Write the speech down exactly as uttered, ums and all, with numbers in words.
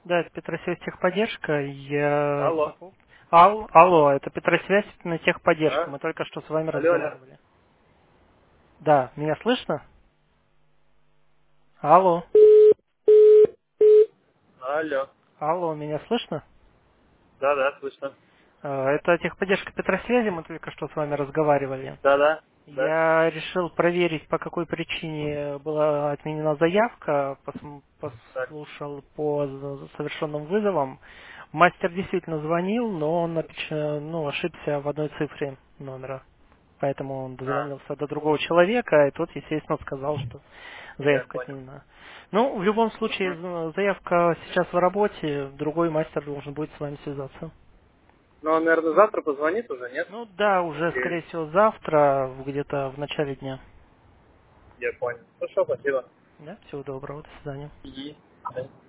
Да, это Петросвязь техподдержка. Я... Алло. Ал, алло, это Петросвязь на техподдержка. А? Мы только что с вами Алло, алло. разговаривали. Да, меня слышно? Алло. Алло. Алло, меня слышно? Да, да, слышно. Э, Это техподдержка Петросвязи, мы только что с вами разговаривали. Да, да, да. Я решил проверить, по какой причине была отменена заявка, пос- Так, послушал по з- совершенным вызовам. Мастер действительно звонил, но он напич- ну, ошибся в одной цифре номера. Поэтому он а, дозвонился до другого человека, и тот, естественно, сказал, что я заявка понял. отменена. Ну, в любом случае, Мгм. з- заявка сейчас в работе, другой мастер должен будет с вами связаться. Ну, он, наверное, завтра позвонит уже, нет? Ну да, уже, Или- скорее всего, завтра, где-то в начале дня. Я понял. Хорошо, спасибо. Да, всего доброго, до свидания. И...